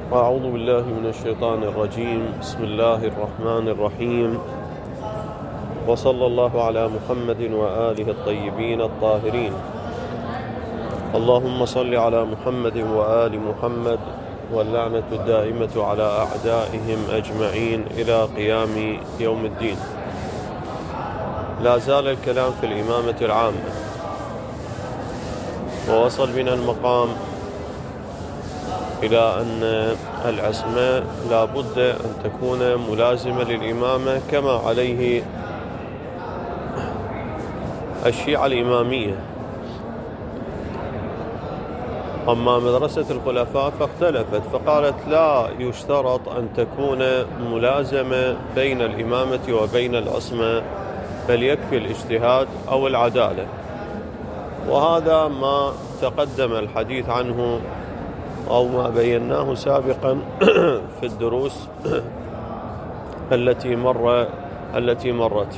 أعوذ بالله من الشيطان الرجيم. بسم الله الرحمن الرحيم، وصلى الله على محمد وآله الطيبين الطاهرين. اللهم صل على محمد وآل محمد، واللعنة الدائمة على أعدائهم أجمعين إلى قيام يوم الدين. لا زال الكلام في الإمامة العامة، ووصل بنا المقام إلى أن العصمة لا بد أن تكون ملازمة للإمامة كما عليه الشيعة الإمامية. أما مدرسة الخلفاء فاختلفت، فقالت لا يشترط أن تكون ملازمة بين الإمامة وبين العصمة، بل يكفي الاجتهاد أو العدالة. وهذا ما تقدم الحديث عنه أو ما بيناه سابقا في الدروس التي مرت،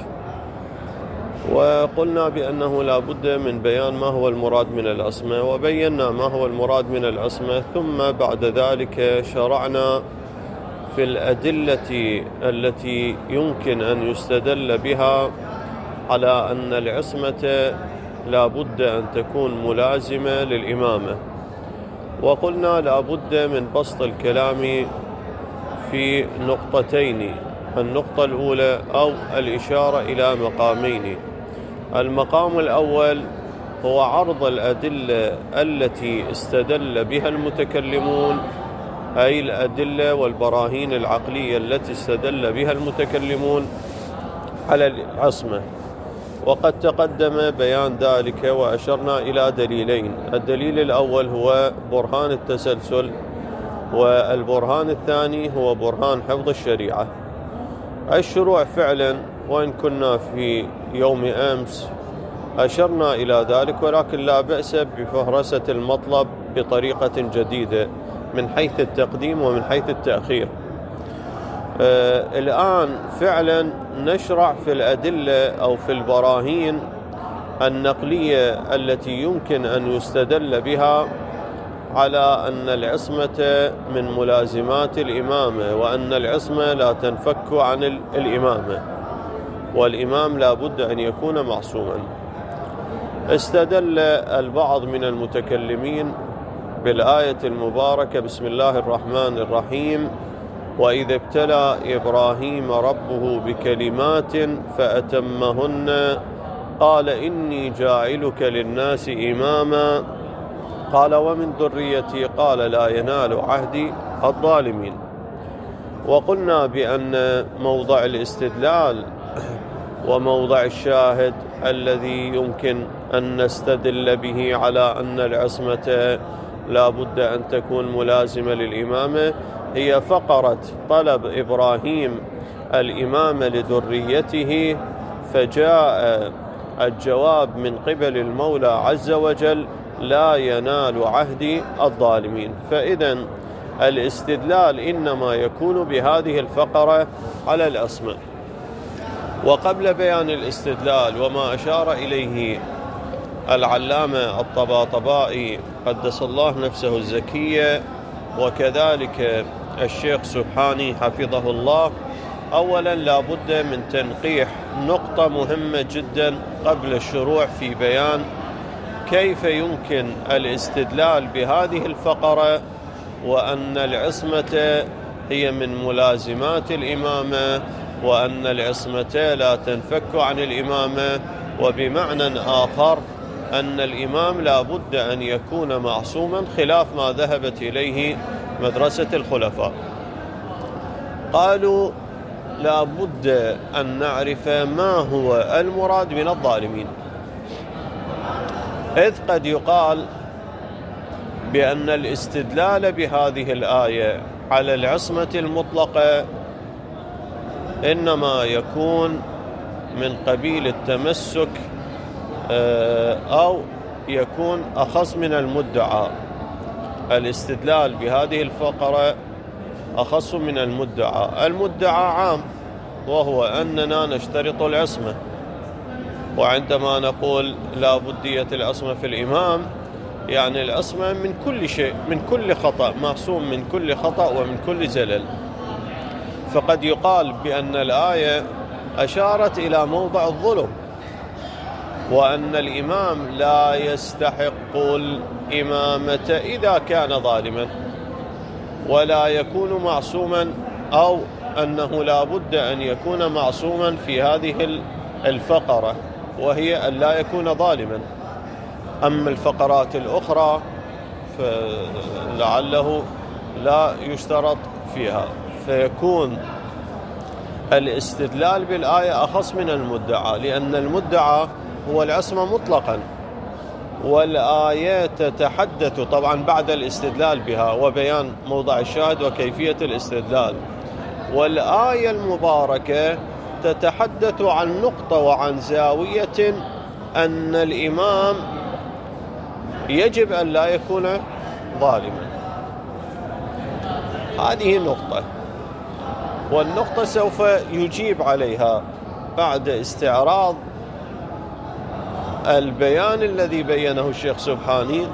وقلنا بأنه لا بد من بيان ما هو المراد من العصمة، وبينا ما هو المراد من العصمة. ثم بعد ذلك شرعنا في الأدلة التي يمكن أن يستدل بها على أن العصمة لا بد أن تكون ملازمة للإمامة. وقلنا لا بد من بسط الكلام في نقطتين. النقطة الأولى أو الإشارة إلى مقامين. المقام الأول هو عرض الأدلة التي استدل بها المتكلمون، أي الأدلة والبراهين العقلية التي استدل بها المتكلمون على العصمة. وقد تقدم بيان ذلك وأشرنا إلى دليلين. الدليل الأول هو برهان التسلسل، والبرهان الثاني هو برهان حفظ الشريعة. الشروع فعلا، وإن كنا في يوم أمس أشرنا إلى ذلك، ولكن لا بأس بفهرسة المطلب بطريقة جديدة من حيث التقديم ومن حيث التأخير. الآن فعلا نشرع في الأدلة أو في البراهين النقلية التي يمكن أن يستدل بها على أن العصمة من ملازمات الإمامة، وأن العصمة لا تنفك عن الإمامة، والإمام لا بد أن يكون معصوما. استدل البعض من المتكلمين بالآية المباركة بسم الله الرحمن الرحيم: وإذا ابتلى إبراهيم ربه بكلمات فأتمهن قال إني جاعلك للناس إماما قال ومن ذريتي قال لا ينال عهدي الظالمين. وقلنا بأن موضع الاستدلال وموضع الشاهد الذي يمكن أن نستدل به على أن العصمة لا بد أن تكون ملازمة للإمامة هي فقرة طلب إبراهيم الإمامة لذريته، فجاء الجواب من قبل المولى عز وجل: لا ينال عهدي الظالمين. فإذا الاستدلال إنما يكون بهذه الفقرة على العصمة. وقبل بيان الاستدلال وما أشار إليه العلامة الطباطبائي قدس الله نفسه الزكية، وكذلك الشيخ سبحاني حفظه الله، أولا لا بد من تنقيح نقطة مهمة جدا قبل الشروع في بيان كيف يمكن الاستدلال بهذه الفقرة، وأن العصمة هي من ملازمات الإمامة، وأن العصمة لا تنفك عن الإمامة، وبمعنى آخر أن الإمام لا بد أن يكون معصوما، خلاف ما ذهبت إليه مدرسة الخلفاء. قالوا لا بد أن نعرف ما هو المراد من الظالمين، إذ قد يقال بأن الاستدلال بهذه الآية على العصمة المطلقة إنما يكون من قبيل التمسك، أو يكون أخص من المدعى. الاستدلال بهذه الفقرة أخص من المدعى. المدعى عام، وهو أننا نشترط العصمة، وعندما نقول لا بدية العصمة في الإمام يعني العصمة من كل شيء، من كل خطأ، معصوم من كل خطأ ومن كل زلل. فقد يقال بأن الآية أشارت إلى موضع الظلم، وأن الإمام لا يستحق الإمامة إذا كان ظالما، ولا يكون معصوما، أو أنه لا بد أن يكون معصوما في هذه الفقرة، وهي أن لا يكون ظالما. أما الفقرات الأخرى فلعله لا يشترط فيها، فيكون الاستدلال بالآية أخص من المدعى، لأن المدعى هو العصمة مطلقا، والآية تتحدث طبعا بعد الاستدلال بها وبيان موضع الشاهد وكيفية الاستدلال، والآية المباركة تتحدث عن نقطة وعن زاوية أن الإمام يجب أن لا يكون ظالما. هذه النقطة، والنقطة سوف يجيب عليها بعد استعراض البيان الذي بينه الشيخ سبحاني،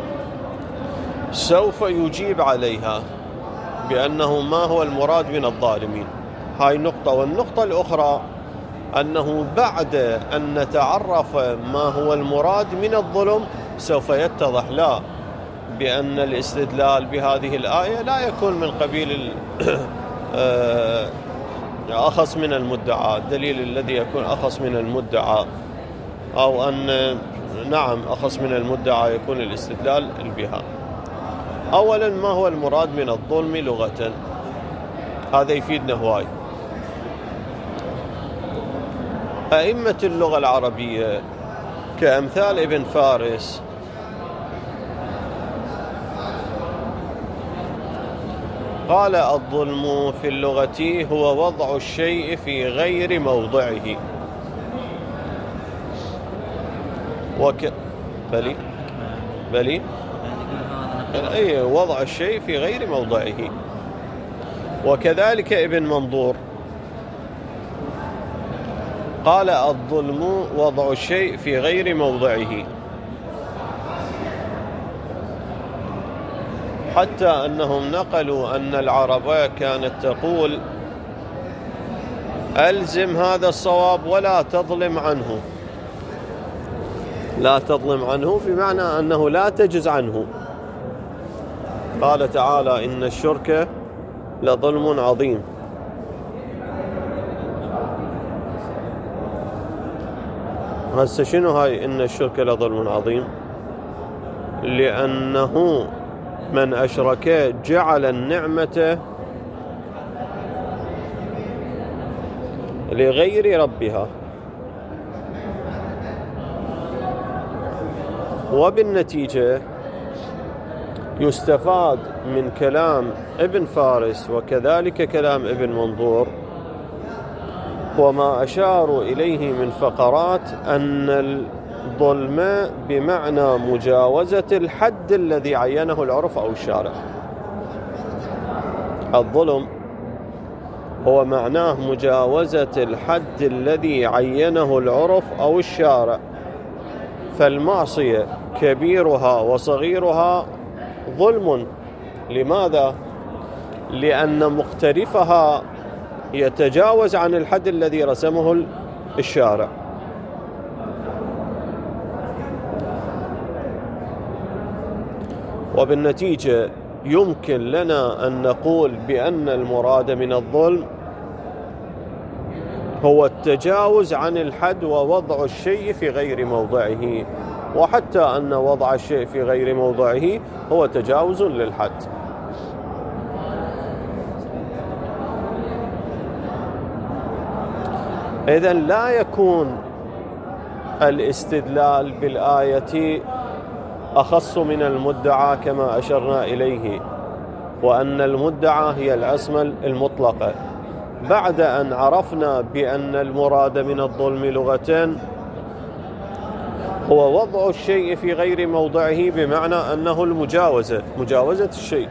سوف يجيب عليها بأنه ما هو المراد من الظالمين. هاي نقطة. والنقطة الأخرى أنه بعد أن نتعرف ما هو المراد من الظلم سوف يتضح لا بأن الاستدلال بهذه الآية لا يكون من قبيل أخص من المدعى، الدليل الذي يكون أخص من المدعى، أو أن نعم أخص من المدعى يكون الاستدلال بها. أولا، ما هو المراد من الظلم لغة؟ هذا يفيدنا هواي. أئمة اللغة العربية كأمثال ابن فارس قال: الظلم في اللغة هو وضع الشيء في غير موضعه. بلي أي وضع الشيء في غير موضعه. وكذلك ابن منظور قال: الظلم وضع الشيء في غير موضعه، حتى أنهم نقلوا أن العرب كانت تقول: ألزم هذا الصواب ولا تظلم عنه. لا تظلم عنه بمعنى أنه لا تجز عنه. قال تعالى: إن الشرك لظلم عظيم. هسه شنو هاي إن الشرك لظلم عظيم؟ لأنه من أشرك جعل النعمة لغير ربها، وبالنتيجة يستفاد من كلام ابن فارس وكذلك كلام ابن منظور وما أشاروا إليه من فقرات أن الظلم بمعنى مجاوزة الحد الذي عينه العرف أو الشارع. الظلم هو معناه مجاوزة الحد الذي عينه العرف أو الشارع. فالمعصية كبيرها وصغيرها ظلم. لماذا؟ لأن مقترفها يتجاوز عن الحد الذي رسمه الشارع. وبالنتيجة يمكن لنا أن نقول بأن المراد من الظلم هو التجاوز عن الحد ووضع الشيء في غير موضعه، وحتى أن وضع الشيء في غير موضعه هو تجاوز للحد. إذن لا يكون الاستدلال بالآية أخص من المدعى كما أشرنا إليه، وأن المدعى هي العصمة المطلقة، بعد أن عرفنا بأن المراد من الظلم لغة هو وضع الشيء في غير موضعه، بمعنى أنه مجاوزة الشيء.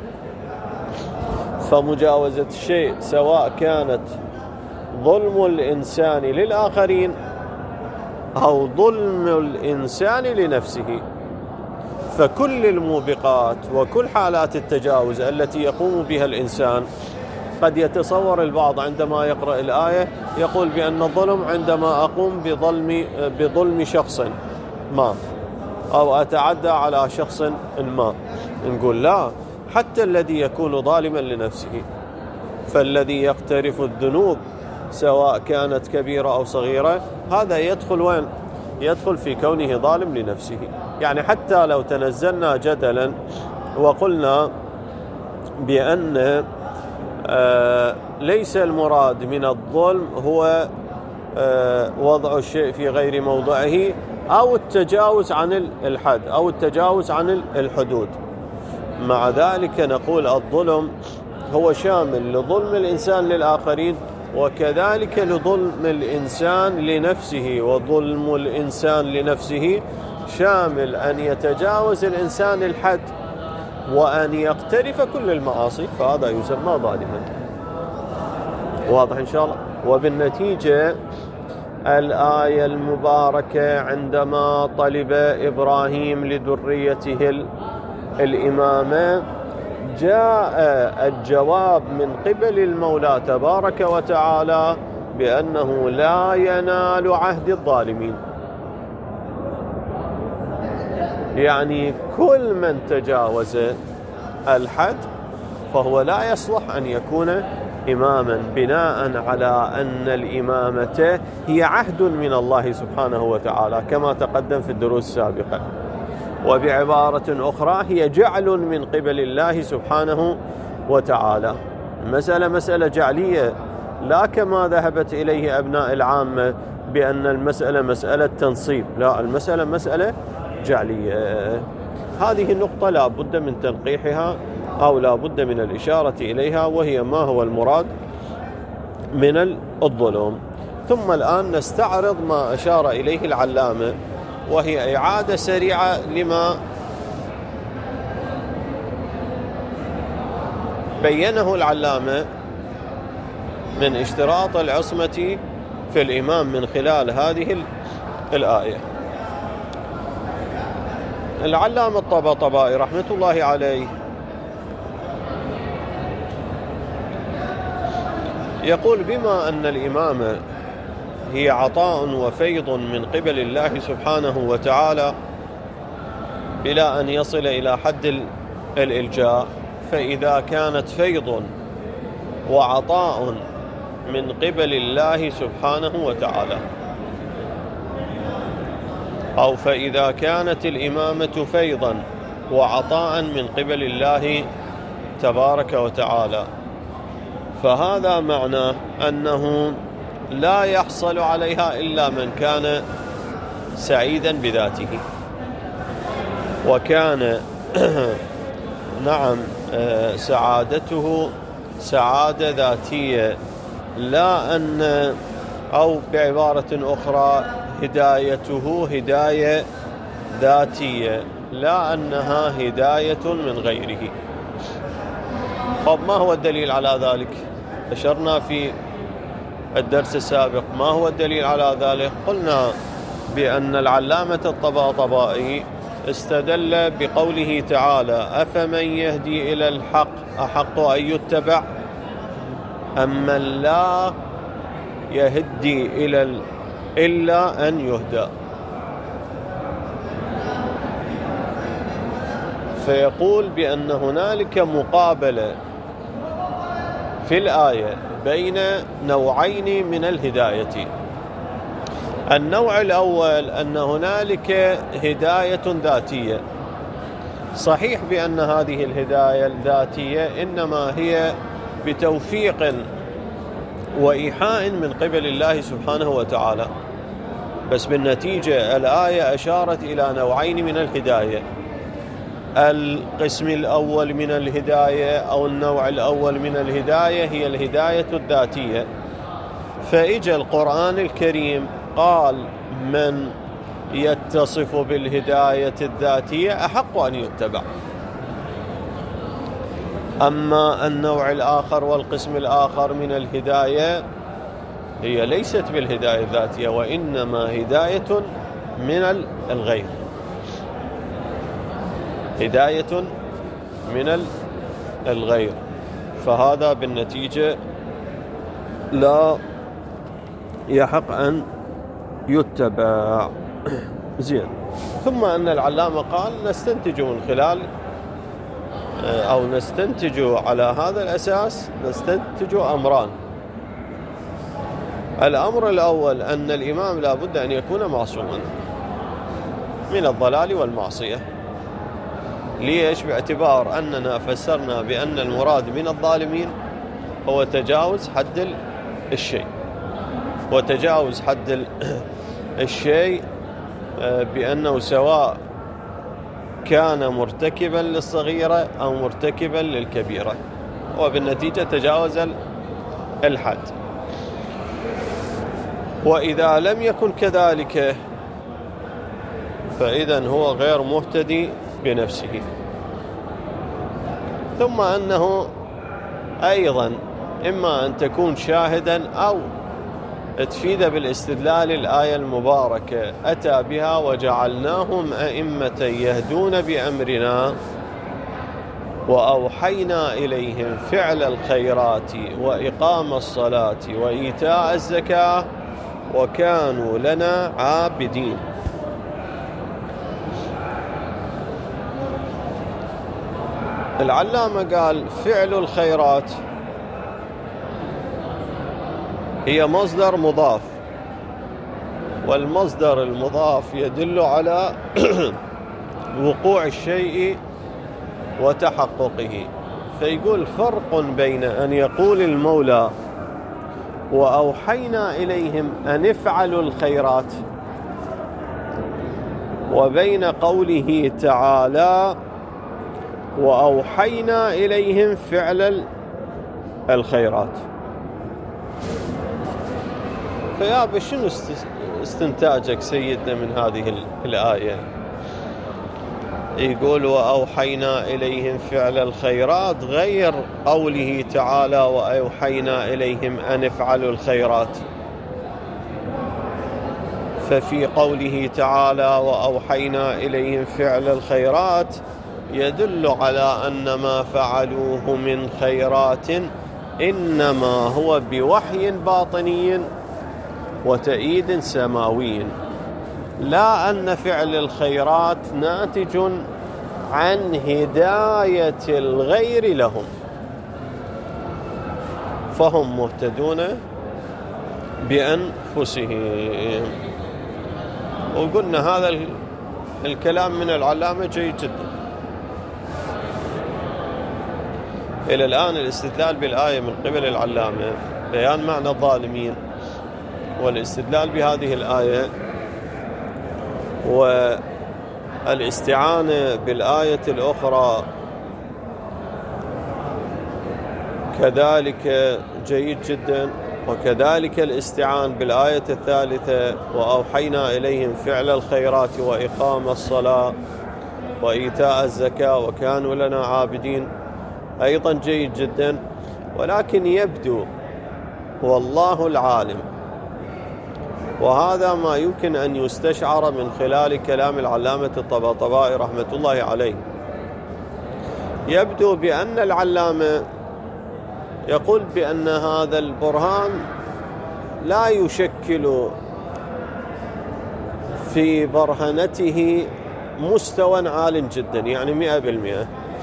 فمجاوزة الشيء سواء كانت ظلم الإنسان للآخرين أو ظلم الإنسان لنفسه، فكل الموبقات وكل حالات التجاوز التي يقوم بها الإنسان، قد يتصور البعض عندما يقرأ الآية يقول بأن الظلم عندما أقوم بظلم شخص ما أو أتعدى على شخص ما. نقول لا، حتى الذي يكون ظالما لنفسه، فالذي يقترف الذنوب سواء كانت كبيرة أو صغيرة هذا يدخل وين؟ يدخل في كونه ظالم لنفسه. يعني حتى لو تنزلنا جدلا وقلنا بأن ليس المراد من الظلم هو وضع الشيء في غير موضعه أو التجاوز عن الحد أو التجاوز عن الحدود، مع ذلك نقول الظلم هو شامل لظلم الإنسان للآخرين وكذلك لظلم الإنسان لنفسه. وظلم الإنسان لنفسه شامل أن يتجاوز الإنسان الحد وأن يقترف كل المعاصي، فهذا يسمى ظالما. واضح إن شاء الله؟ وبالنتيجة الآية المباركة عندما طلب إبراهيم لذريته الإمامة جاء الجواب من قبل المولى تبارك وتعالى بأنه لا ينال عهد الظالمين. يعني كل من تجاوز الحد فهو لا يصلح أن يكون إماما، بناء على أن الإمامة هي عهد من الله سبحانه وتعالى كما تقدم في الدروس السابقة، وبعبارة أخرى هي جعل من قبل الله سبحانه وتعالى. مسألة جعلية، لا كما ذهبت إليه أبناء العامة بأن المسألة مسألة تنصيب، لا، المسألة مسألة جعلية. هذه النقطة لا بد من تنقيحها أو لا بد من الإشارة إليها، وهي ما هو المراد من الظلم. ثم الآن نستعرض ما أشار إليه العلامة، وهي إعادة سريعة لما بينه العلامة من اشتراط العصمة في الإمام من خلال هذه الآية. العلامة الطباطبائي رحمة الله عليه يقول بما أن الإمامة هي عطاء وفيض من قبل الله سبحانه وتعالى بلا أن يصل إلى حد الإلجاء، فإذا كانت فيض وعطاء من قبل الله سبحانه وتعالى، أو فإذا كانت الإمامة فيضا وعطاء من قبل الله تبارك وتعالى، فهذا معناه أنه لا يحصل عليها إلا من كان سعيدا بذاته، وكان نعم سعادته سعادة ذاتية، لا أن أو بعبارة أخرى هدايته هداية ذاتية، لا أنها هداية من غيره. طب ما هو الدليل على ذلك؟ أشرنا في الدرس السابق ما هو الدليل على ذلك. قلنا بأن العلامة الطباطبائي استدل بقوله تعالى أفمن يهدي إلى الحق أحق أن يتبع أم من لا يهدي إلا أن يهدى. فيقول بأن هنالك مقابلة في الآية بين نوعين من الهداية. النوع الأول أن هنالك هداية ذاتية، صحيح بأن هذه الهداية الذاتية إنما هي بتوفيق وإيحاء من قبل الله سبحانه وتعالى، بس بالنتيجة الآية أشارت إلى نوعين من الهداية. القسم الأول من الهداية أو النوع الأول من الهداية هي الهداية الذاتية، فإجا القرآن الكريم قال من يتصف بالهداية الذاتية أحق أن يتبع. أما النوع الآخر والقسم الآخر من الهداية هي ليست بالهداية الذاتية، وإنما هداية من الغير. هداية من الغير، فهذا بالنتيجة لا يحق أن يتبع. زين. ثم أن العلامة قال نستنتج من خلال أو نستنتج على هذا الأساس نستنتج أمران. الأمر الأول أن الإمام لا بد أن يكون معصوما من الضلال والمعصية. ليش؟ باعتبار أننا فسرنا بأن المراد من الظالمين هو تجاوز حد الشيء، وتجاوز حد الشيء بأنه سواء كان مرتكبا للصغيرة أو مرتكبا للكبيرة، وبالنتيجة تجاوز الحد. وإذا لم يكن كذلك فإذن هو غير مهتدي بنفسه. ثم أنه أيضا إما أن تكون شاهدا أو تفيد بالاستدلال الآية المباركة أتى بها وجعلناهم أئمة يهدون بأمرنا وأوحينا إليهم فعل الخيرات وإقام الصلاة وإيتاء الزكاة وكانوا لنا عابدين. العلامة قال فعل الخيرات هي مصدر مضاف، والمصدر المضاف يدل على وقوع الشيء وتحققه. فيقول فرق بين أن يقول المولى وأوحينا إليهم أن افعلوا الخيرات وبين قوله تعالى وأوحينا إليهم فعل الخيرات. فيا شنو استنتاجك سيدنا من هذه الآية؟ يقول وأوحينا إليهم فعل الخيرات غير قوله تعالى وأوحينا إليهم أن افعلوا الخيرات. ففي قوله تعالى وأوحينا إليهم فعل الخيرات يدل على أن ما فعلوه من خيرات إنما هو بوحي باطني وتأييد سماوي، لا أن فعل الخيرات ناتج عن هداية الغير لهم، فهم مهتدون بأنفسهم. وقلنا هذا الكلام من العلامة جيد جدا. إلى الآن الاستدلال بالآية من قبل العلامة بيان معنى الظالمين والاستدلال بهذه الآية والاستعانة بالآية الأخرى كذلك جيد جدا، وكذلك الاستعان بالآية الثالثة وأوحينا إليهم فعل الخيرات وإقام الصلاة وإيتاء الزكاة وكانوا لنا عابدين أيضا جيد جدا. ولكن يبدو والله العالم، وهذا ما يمكن أن يستشعر من خلال كلام العلامة الطباطبائي رحمة الله عليه، يبدو بأن العلامة يقول بأن هذا البرهان لا يشكل في برهنته مستوى عال جدا، يعني 100%.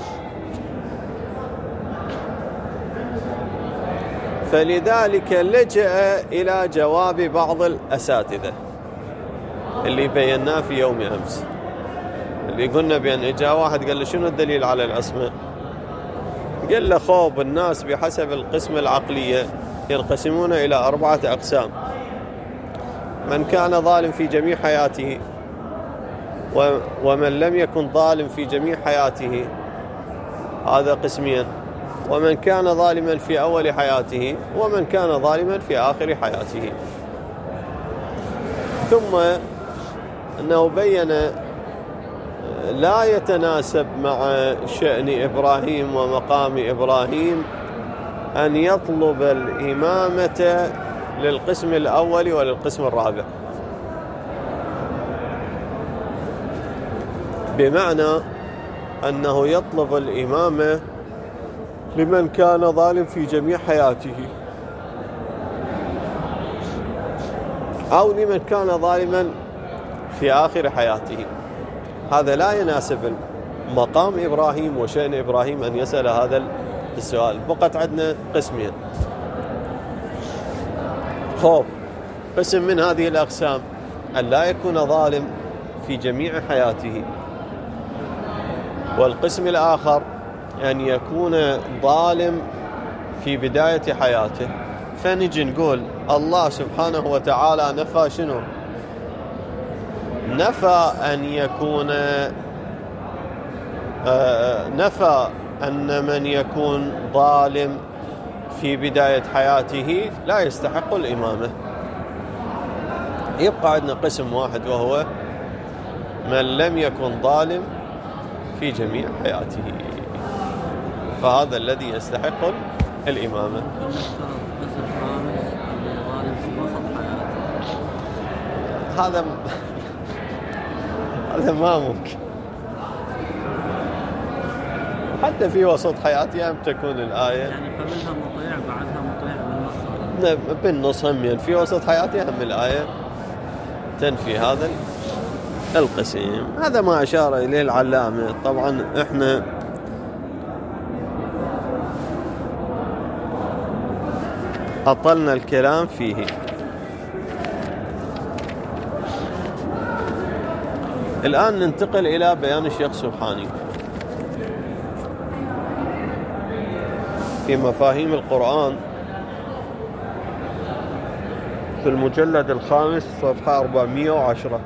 فلذلك لجأ إلى جواب بعض الأساتذة اللي بيناه في يوم أمس، اللي قلنا بأن جاء واحد قال له شنو الدليل على العصمة؟ قال له خوب الناس بحسب القسمة العقلية ينقسمون إلى 4 أقسام: من كان ظالم في جميع حياته، ومن لم يكن ظالم في جميع حياته، هذا قسمين، ومن كان ظالما في أول حياته، ومن كان ظالما في آخر حياته. ثم أنه بين لا يتناسب مع شأن إبراهيم ومقام إبراهيم أن يطلب الإمامة للقسم الأول وللقسم الرابع، بمعنى أنه يطلب الإمامة لمن كان ظالم في جميع حياته أو لمن كان ظالما في آخر حياته. هذا لا يناسب مقام إبراهيم وشأن إبراهيم أن يسأل هذا السؤال. بقت عندنا قسمين. قسم من هذه الأقسام أن لا يكون ظالم في جميع حياته، والقسم الآخر أن يكون ظالم في بداية حياته. فنجي نقول الله سبحانه وتعالى نفى شنو؟ نفى أن يكون نفى أن من يكون ظالم في بداية حياته لا يستحق الإمامة. يبقى عندنا قسم واحد وهو من لم يكن ظالم في جميع حياته، فهذا الذي يستحق الإمامة. هذا ما ممكن. حتى في وسط حياتي أم تكون الآية يعني قبلها مطيع بعدها مطيع بالنص همين. في وسط حياتي هم الآية تنفي هذا القسم. هذا ما أشار إليه العلامة. طبعا إحنا أطلنا الكلام فيه. الآن ننتقل إلى بيان الشيخ سبحاني في مفاهيم القرآن في المجلد 5 صفحة 410.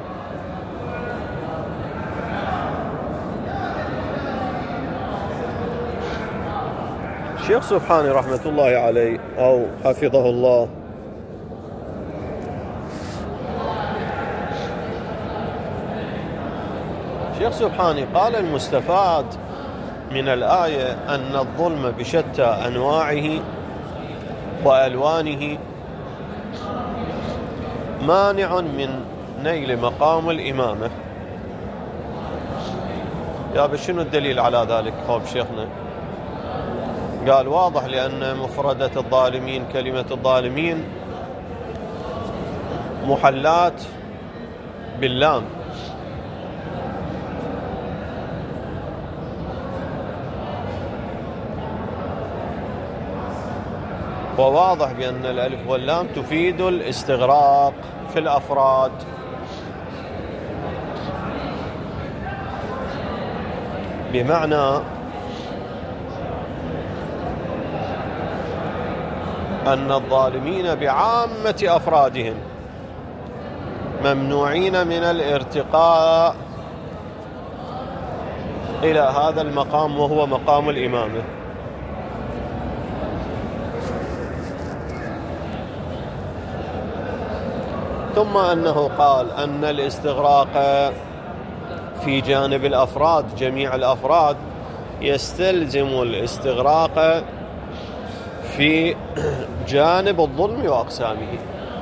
الشيخ سبحاني رحمة الله عليه أو حفظه الله الشيخ سبحاني قال: المستفاد من الآية أن الظلم بشتى أنواعه وألوانه مانع من نيل مقام الإمامة. يا شنو الدليل على ذلك؟ خوب شيخنا قال: واضح، لأن مفردة الظالمين كلمة الظالمين محلات باللام، وواضح بأن الألف واللام تفيد الاستغراق في الأفراد، بمعنى أن الظالمين بعامة أفرادهم ممنوعين من الارتقاء إلى هذا المقام وهو مقام الإمامة. ثم أنه قال أن الاستغراق في جانب الأفراد جميع الأفراد يستلزم الاستغراق في جانب الظلم وأقسامه.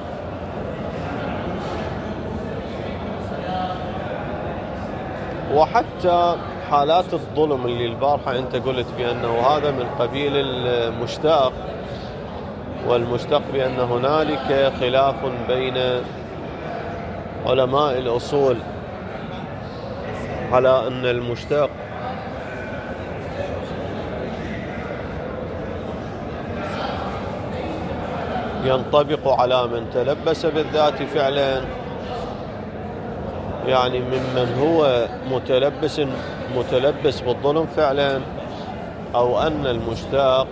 وحتى حالات الظلم اللي البارحة أنت قلت بأنه هذا من قبيل المشتق، والمشتق بأن هنالك خلاف بين علماء الأصول على أن المشتق ينطبق على من تلبس بالذات فعلا، يعني ممن هو متلبس بالظلم فعلا، أو أن المشتق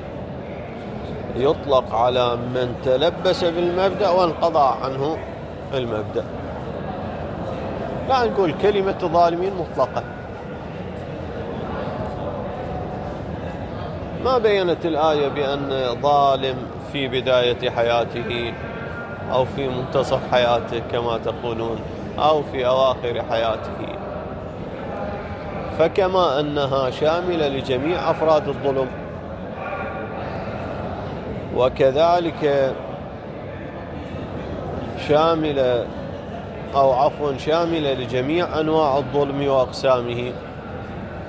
يطلق على من تلبس بالمبدأ وانقضى عنه المبدأ. لا نقول كلمة الظالمين مطلقة. ما بينت الآية بأن ظالم في بداية حياته أو في منتصف حياته كما تقولون أو في أواخر حياته، فكما أنها شاملة لجميع أفراد الظلم، وكذلك شاملة أو شاملة لجميع أنواع الظلم وأقسامه،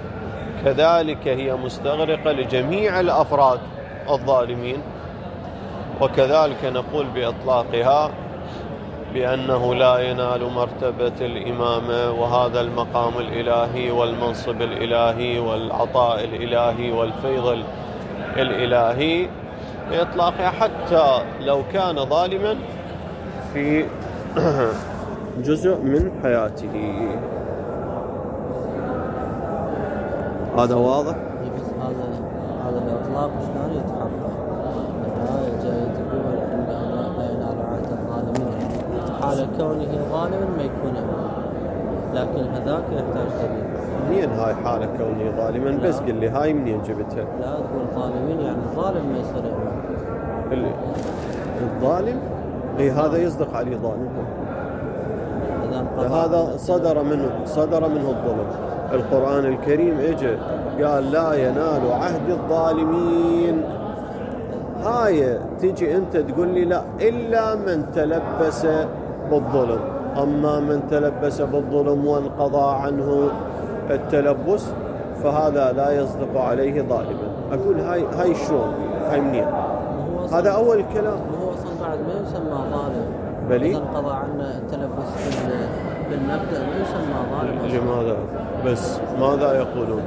كذلك هي مستغرقة لجميع الأفراد الظالمين. وكذلك نقول بإطلاقها بأنه لا ينال مرتبة الإمامة وهذا المقام الإلهي والمنصب الإلهي والعطاء الإلهي والفيض الإلهي بإطلاقها حتى لو كان ظالما في جزء من حياته. هذا واضح؟ بس هذا الإطلاق شلون يتحقق؟ الآية جاية تقول إن لا ينال عهد الظالمين، حال كونه ظالما ما يكون إمام، لكن هذاك يحتاج دليل. منين هاي حالة كونه ظالما؟ بس قل لي هاي منين جبتها؟ لا تقول ظالمين يعني الظالم ما يصير إمام. الظالم؟ اي هذا يصدق عليه ظالم. هذا صدر منه الظلم. القرآن الكريم اجى قال لا ينال عهد الظالمين. هاي تجي انت تقول لي لا الا من تلبس بالظلم. اما من تلبس بالظلم وانقضى عنه التلبس فهذا لا يصدق عليه ظالما. اقول هاي شلون؟ هاي منين؟ هذا اول كلام. هو اصلا بعد ما يسمى ظالم. بلي اذا انقضى عنه التلبس بالمبدأ ما يسمى ظالم. لماذا؟ بس ماذا يقولون؟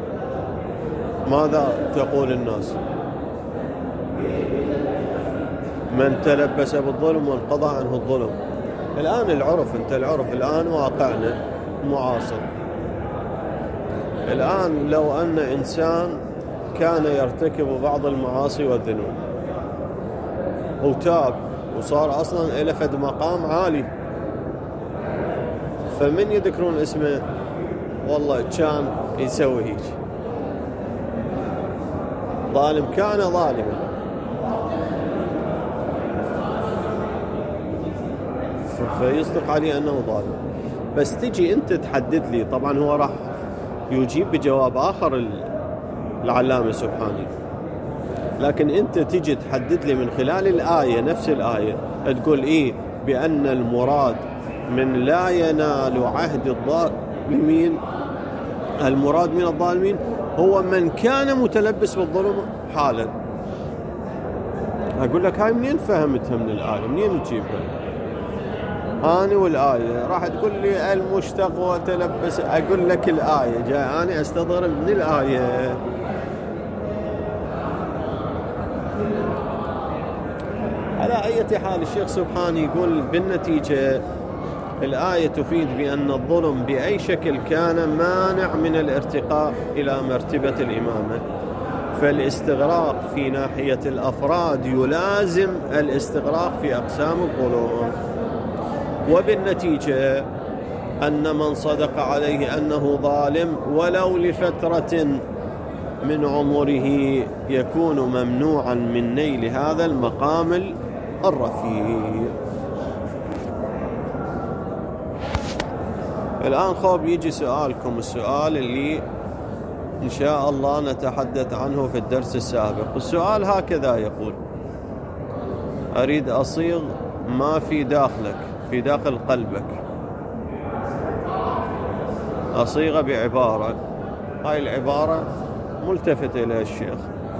ماذا تقول الناس؟ من تلبس بالظلم وانقضى عنه الظلم. الآن العرف الآن واقعنا معاصر. الآن لو أن إنسان كان يرتكب بعض المعاصي والذنوب وتاب وصار أصلا إلى فد مقام عالي، فمن يذكرون اسمه؟ والله كان يسوي هيك، ظالم كان ظالما. فيصدق عليه أنه ظالم. بس تجي أنت تحدد لي، طبعا هو راح يجيب بجواب آخر العلامة سبحانه، لكن أنت تجي تحدد لي من خلال الآية، نفس الآية تقول إيه بأن المراد من لا ينال عهد الظالمين، المراد من الظالمين هو من كان متلبس بالظلم حالا. أقول لك هاي منين فهمتها من الآية؟ منين تجيبها؟ أنا والآية راح تقول لي المشتق وتلبس. أقول لك الآية جاء أنا أستظهر من الآية. على أي حال الشيخ سبحانه يقول بالنتيجة الآية تفيد بأن الظلم بأي شكل كان مانع من الارتقاء إلى مرتبة الإمامة، فالاستغراق في ناحية الأفراد يلازم الاستغراق في أقسام الظلم. وبالنتيجة أن من صدق عليه أنه ظالم ولو لفترة من عمره يكون ممنوعا من نيل هذا المقام الرفيع. الآن خوب يجي سؤالكم، السؤال اللي إن شاء الله نتحدث عنه في الدرس السابق. السؤال هكذا يقول: أريد أصيغ ما في داخلك، في داخل قلبك، أصيغ بعبارة. هاي العبارة ملتفت إليها الشيخ.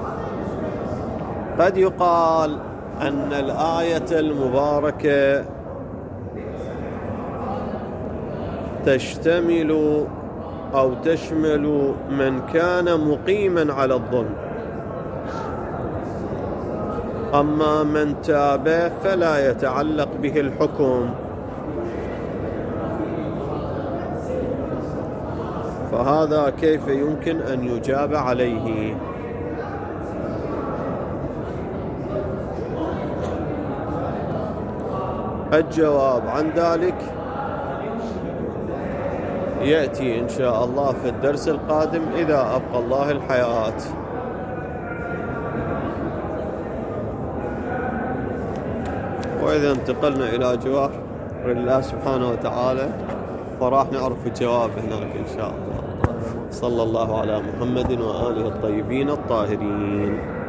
قد يقال أن الآية المباركة تشتمل أو تشمل من كان مقيما على الظلم، أما من تاب فلا يتعلق به الحكم. فهذا كيف يمكن أن يجاب عليه؟ الجواب عن ذلك يأتي إن شاء الله في الدرس القادم إذا أبقى الله الحياة. وإذا انتقلنا إلى جوار الله سبحانه وتعالى فراح نعرف الجواب هناك إن شاء الله. صلى الله على محمد وآله الطيبين الطاهرين.